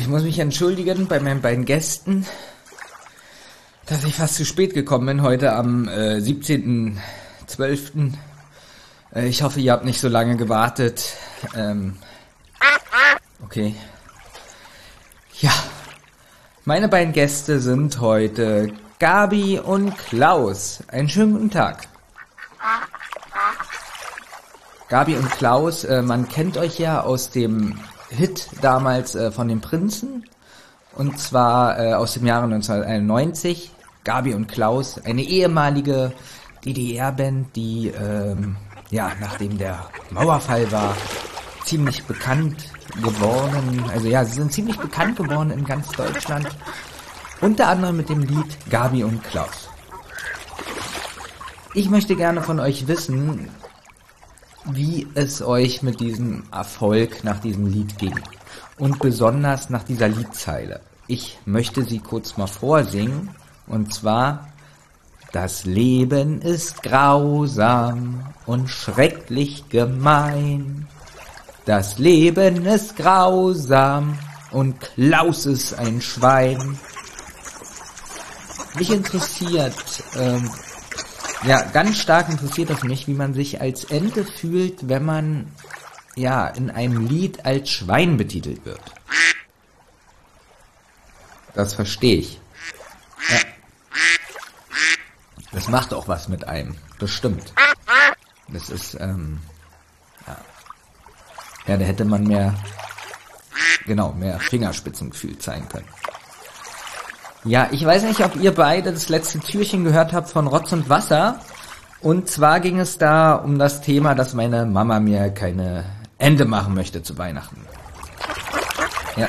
ich muss mich entschuldigen bei meinen beiden Gästen, dass ich fast zu spät gekommen bin, heute am 17.12. Ich hoffe, ihr habt nicht so lange gewartet. Okay. Ja, meine beiden Gäste sind heute Gabi und Klaus. Einen schönen guten Tag. Gabi und Klaus, man kennt euch ja aus dem Hit damals von den Prinzen. Und zwar aus dem Jahre 1991. Gabi und Klaus, eine ehemalige DDR-Band, die, nachdem der Mauerfall war, ziemlich bekannt geworden. Also ja, sie sind ziemlich bekannt geworden in ganz Deutschland. Unter anderem mit dem Lied Gabi und Klaus. Ich möchte gerne von euch wissen, wie es euch mit diesem Erfolg nach diesem Lied ging. Und besonders nach dieser Liedzeile. Ich möchte sie kurz mal vorsingen. Und zwar: Das Leben ist grausam und schrecklich gemein. Das Leben ist grausam und Klaus ist ein Schwein. Mich interessiert, ganz stark interessiert es mich, wie man sich als Ente fühlt, wenn man, in einem Lied als Schwein betitelt wird. Das verstehe ich. Ja. Das macht auch was mit einem. Das stimmt. Das ist, da hätte man mehr Fingerspitzengefühl zeigen können. Ja, ich weiß nicht, ob ihr beide das letzte Türchen gehört habt von Rotz und Wasser. Und zwar ging es da um das Thema, dass meine Mama mir keine Ente machen möchte zu Weihnachten. Ja.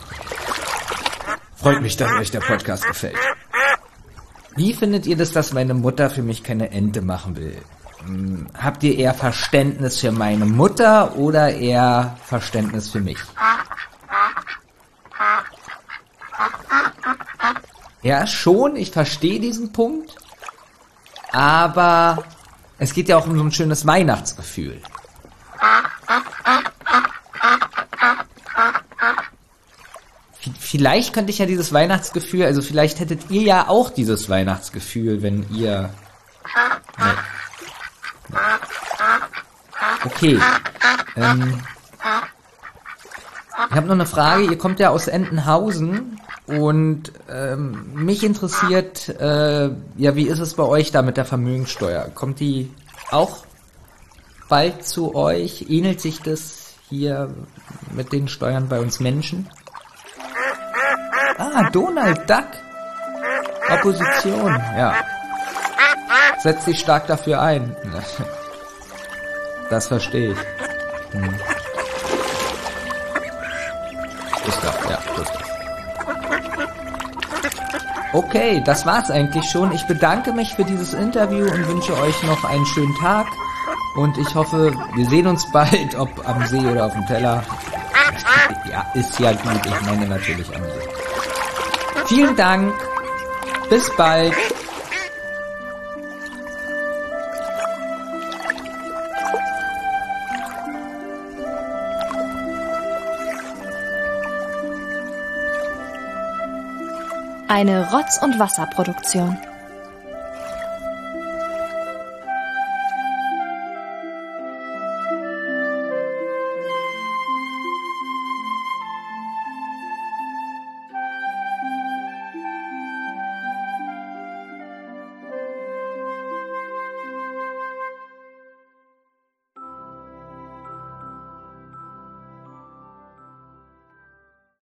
Freut mich, dass euch der Podcast gefällt. Wie findet ihr das, dass meine Mutter für mich keine Ente machen will? Habt ihr eher Verständnis für meine Mutter oder eher Verständnis für mich? Ja, schon, ich verstehe diesen Punkt. Aber es geht ja auch um so ein schönes Weihnachtsgefühl. Vielleicht könnte ich ja dieses Weihnachtsgefühl, also vielleicht hättet ihr ja auch dieses Weihnachtsgefühl, wenn ihr... Nee. Okay. Ich habe noch eine Frage. Ihr kommt ja aus Entenhausen und mich interessiert, wie ist es bei euch da mit der Vermögensteuer? Kommt die auch bald zu euch? Ähnelt sich das hier mit den Steuern bei uns Menschen? Ah, Donald Duck. Opposition, ja. Setzt sich stark dafür ein. Das verstehe ich. Gustav, ja, Gustav. Okay, das war's eigentlich schon. Ich bedanke mich für dieses Interview und wünsche euch noch einen schönen Tag. Und ich hoffe, wir sehen uns bald, ob am See oder auf dem Teller. Ja, ist ja gut. Ich meine natürlich am See. Vielen Dank. Bis bald. Eine Rotz- und Wasserproduktion.